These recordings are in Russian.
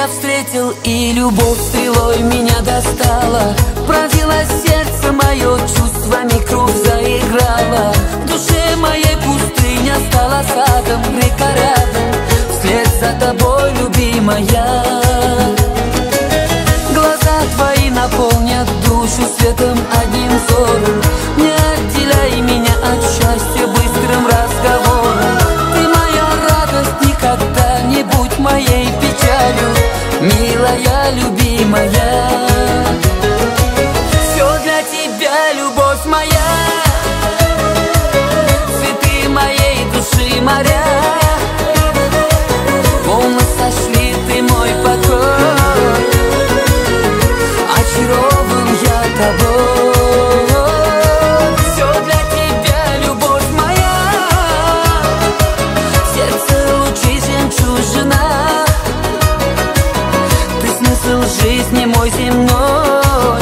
тебя встретил, и любовь стрелой меня достала. Пронзила сердце мое, чувствами кровь заиграла. В душе моей пустыня стала садом, река рядом, вслед за тобой, любимая. Глаза твои наполнят душу светом одним взором. Не отделяй меня от счастья быстрым разговором. Ты моя радость, никогда не будь моей печалью, милая, любимая. Все для тебя, любовь моя, цветы моей души моря. Волны сошли, ты мой покой, очарован я тобой. Все для тебя, любовь моя, в сердце лучи жемчужина. Ты смысл жизни мой земной,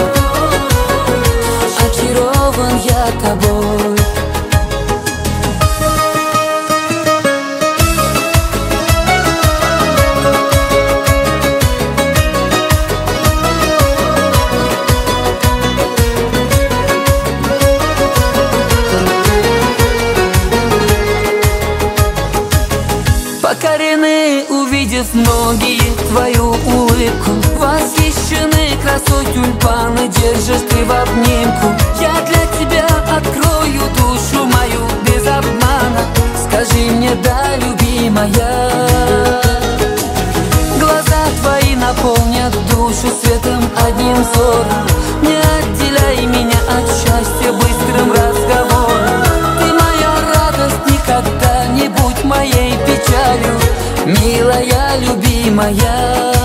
очарован я тобой. Покорены, увидев многие твою улыбку, восхищены красой тюльпаны, держишь ты в обнимку. Я для тебя открою душу мою без обмана. Скажи мне да, любимая. Глаза твои наполнят душу светом одним взором. Не отделяй меня от счастья быстрым разговором. Ты моя радость, никогда не будь моей печалью, милая, любимая.